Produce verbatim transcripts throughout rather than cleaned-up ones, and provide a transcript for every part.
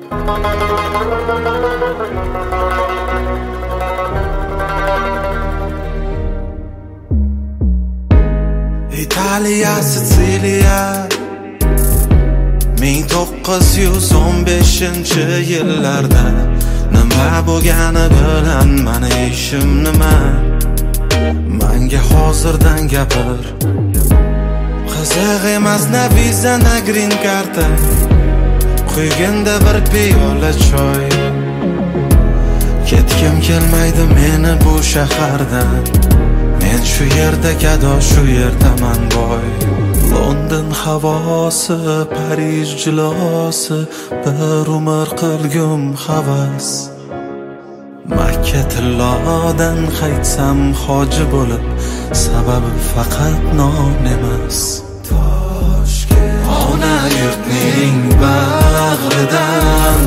Italiya, Sitsiliya ming to'qqiz yuz o'n beshinchi yillarda nima bo'lgani bilan mani ishim nima? Menga hozirdan gapir. Qiziq emas na viza na green karta, quyginda bir piyola choy. Ketgim kelmaydi meni bu shahardan, men shu yerda gado, shu yerdaman boy. London havosi, Parij jilosi, bir umr qilgum havas. Makka tillodan qaytsam hoji bo'lib, sababi faqat non emas. Ona yurtning bag'ridan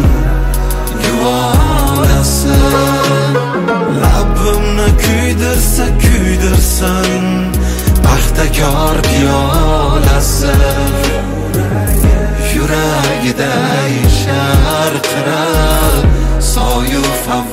guvonasin, labimni kuydirsa kuydirsin paxtakor piyolasi. Yuragida sharqirar soyu